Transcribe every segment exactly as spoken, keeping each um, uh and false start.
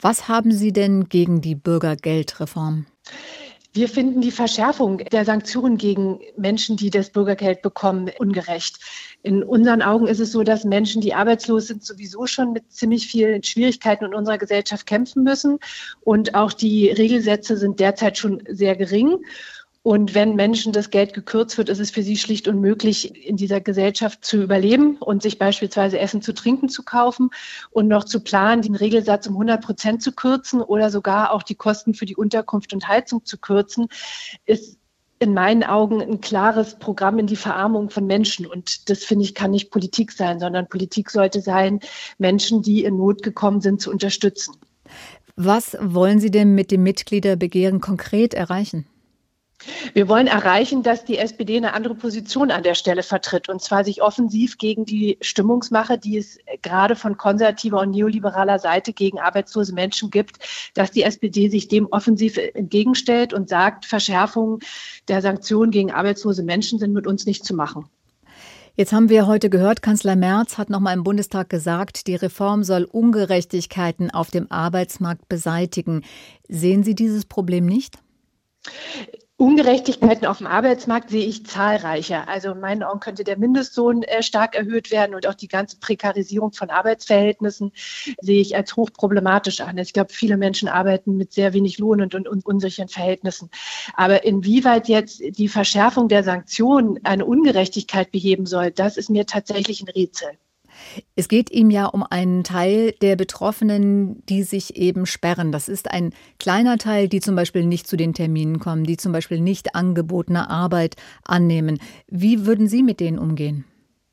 Was haben Sie denn gegen die Bürgergeldreform? Wir finden die Verschärfung der Sanktionen gegen Menschen, die das Bürgergeld bekommen, ungerecht. In unseren Augen ist es so, dass Menschen, die arbeitslos sind, sowieso schon mit ziemlich vielen Schwierigkeiten in unserer Gesellschaft kämpfen müssen. Und auch die Regelsätze sind derzeit schon sehr gering. Und wenn Menschen das Geld gekürzt wird, ist es für sie schlicht unmöglich, in dieser Gesellschaft zu überleben und sich beispielsweise Essen zu trinken zu kaufen und noch zu planen, den Regelsatz um hundert Prozent zu kürzen oder sogar auch die Kosten für die Unterkunft und Heizung zu kürzen, ist in meinen Augen ein klares Programm in die Verarmung von Menschen. Und das, finde ich, kann nicht Politik sein, sondern Politik sollte sein, Menschen, die in Not gekommen sind, zu unterstützen. Was wollen Sie denn mit dem Mitgliederbegehren konkret erreichen? Wir wollen erreichen, dass die S P D eine andere Position an der Stelle vertritt, und zwar sich offensiv gegen die Stimmungsmache, die es gerade von konservativer und neoliberaler Seite gegen arbeitslose Menschen gibt, dass die S P D sich dem offensiv entgegenstellt und sagt, Verschärfungen der Sanktionen gegen arbeitslose Menschen sind mit uns nicht zu machen. Jetzt haben wir heute gehört, Kanzler Merz hat noch mal im Bundestag gesagt, die Reform soll Ungerechtigkeiten auf dem Arbeitsmarkt beseitigen. Sehen Sie dieses Problem nicht? Ungerechtigkeiten auf dem Arbeitsmarkt sehe ich zahlreicher. Also in meinen Augen könnte der Mindestlohn äh, stark erhöht werden und auch die ganze Prekarisierung von Arbeitsverhältnissen sehe ich als hochproblematisch an. Ich glaube, viele Menschen arbeiten mit sehr wenig Lohn und, und, und unsicheren Verhältnissen. Aber inwieweit jetzt die Verschärfung der Sanktionen eine Ungerechtigkeit beheben soll, das ist mir tatsächlich ein Rätsel. Es geht ihm ja um einen Teil der Betroffenen, die sich eben sperren. Das ist ein kleiner Teil, die zum Beispiel nicht zu den Terminen kommen, die zum Beispiel nicht angebotene Arbeit annehmen. Wie würden Sie mit denen umgehen?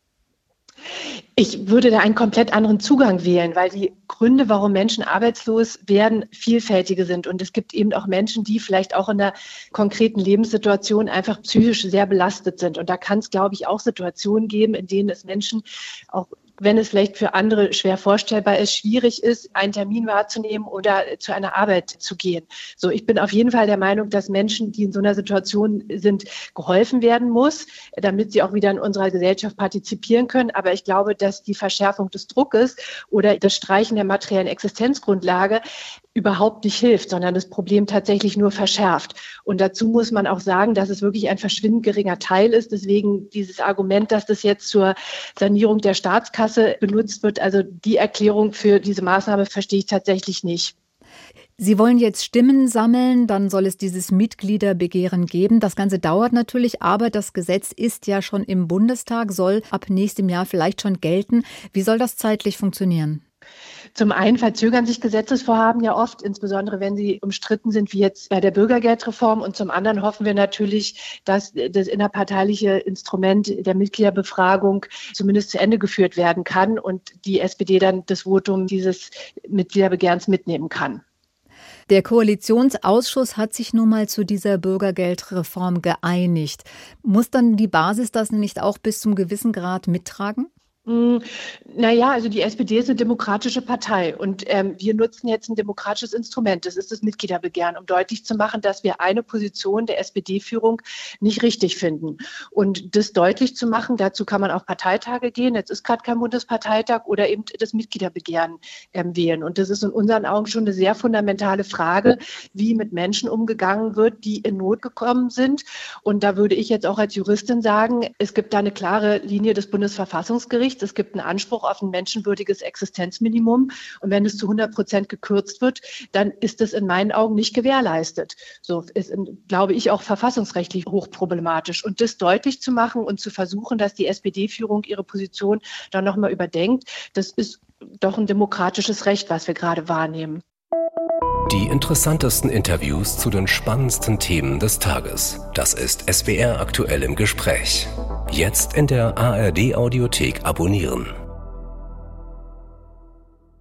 Ich würde da einen komplett anderen Zugang wählen, weil die Gründe, warum Menschen arbeitslos werden, vielfältige sind. Und es gibt eben auch Menschen, die vielleicht auch in der konkreten Lebenssituation einfach psychisch sehr belastet sind. Und da kann es, glaube ich, auch Situationen geben, in denen es Menschen auch, wenn es vielleicht für andere schwer vorstellbar ist, schwierig ist, einen Termin wahrzunehmen oder zu einer Arbeit zu gehen. So, ich bin auf jeden Fall der Meinung, dass Menschen, die in so einer Situation sind, geholfen werden muss, damit sie auch wieder in unserer Gesellschaft partizipieren können. Aber ich glaube, dass die Verschärfung des Druckes oder das Streichen der materiellen Existenzgrundlage überhaupt nicht hilft, sondern das Problem tatsächlich nur verschärft. Und dazu muss man auch sagen, dass es wirklich ein verschwindend geringer Teil ist. Deswegen dieses Argument, dass das jetzt zur Sanierung der Staatskasse benutzt wird, also die Erklärung für diese Maßnahme verstehe ich tatsächlich nicht. Sie wollen jetzt Stimmen sammeln, dann soll es dieses Mitgliederbegehren geben. Das Ganze dauert natürlich, aber das Gesetz ist ja schon im Bundestag, soll ab nächstem Jahr vielleicht schon gelten. Wie soll das zeitlich funktionieren? Zum einen verzögern sich Gesetzesvorhaben ja oft, insbesondere wenn sie umstritten sind, wie jetzt bei der Bürgergeldreform. Und zum anderen hoffen wir natürlich, dass das innerparteiliche Instrument der Mitgliederbefragung zumindest zu Ende geführt werden kann und die S P D dann das Votum dieses Mitgliederbegehrens mitnehmen kann. Der Koalitionsausschuss hat sich nun mal zu dieser Bürgergeldreform geeinigt. Muss dann die Basis das nicht auch bis zum gewissen Grad mittragen? Naja, also die S P D ist eine demokratische Partei und ähm, wir nutzen jetzt ein demokratisches Instrument. Das ist das Mitgliederbegehren, um deutlich zu machen, dass wir eine Position der S P D-Führung nicht richtig finden. Und das deutlich zu machen, dazu kann man auf Parteitage gehen. Jetzt ist gerade kein Bundesparteitag oder eben das Mitgliederbegehren ähm, wählen. Und das ist in unseren Augen schon eine sehr fundamentale Frage, wie mit Menschen umgegangen wird, die in Not gekommen sind. Und da würde ich jetzt auch als Juristin sagen, es gibt da eine klare Linie des Bundesverfassungsgerichts. Es gibt einen Anspruch auf ein menschenwürdiges Existenzminimum. Und wenn es zu hundert Prozent gekürzt wird, dann ist das in meinen Augen nicht gewährleistet. So ist, glaube ich, auch verfassungsrechtlich hochproblematisch. Und das deutlich zu machen und zu versuchen, dass die S P D-Führung ihre Position dann nochmal überdenkt, das ist doch ein demokratisches Recht, was wir gerade wahrnehmen. Die interessantesten Interviews zu den spannendsten Themen des Tages. Das ist S W R aktuell im Gespräch. Jetzt in der A R D Audiothek abonnieren.